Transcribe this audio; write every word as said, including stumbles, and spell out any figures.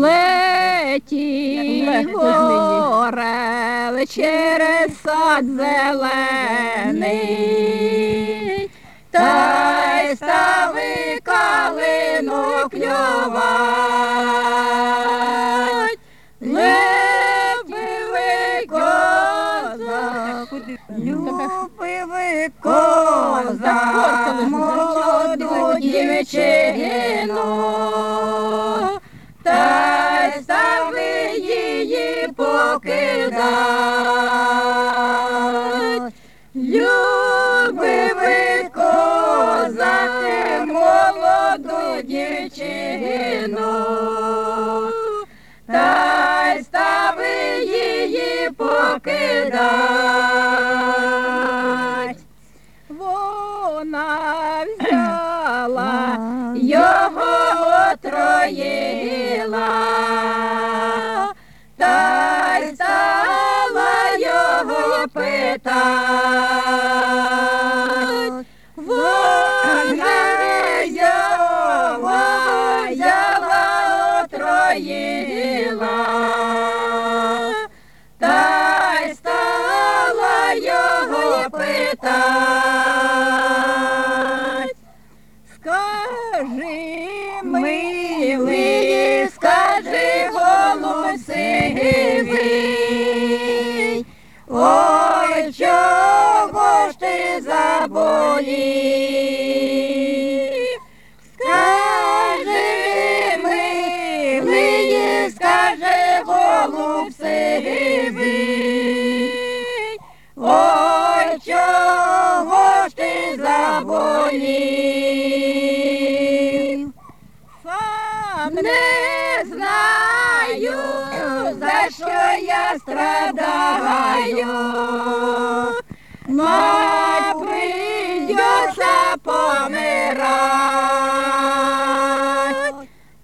Летів орел через сад зелений, та й стави калину клювать. Любивий козак, любивий козак, молоду дівчину, та й стави її покидать. Любивий козак, молоду дівчину, та й стави її покидать. Вона взяла його, отроїла, та й стала його питать. Вона його взяла, отроїла, та й стала його питать. Скажи, милий, скажи, голуб сивий, ой, чого ж ти заболів? Скажи, милий, скажи, голуб сивий, ой, чого ж ти заболів? Сам не знаю, за що я страдаю, мать, придется помирать.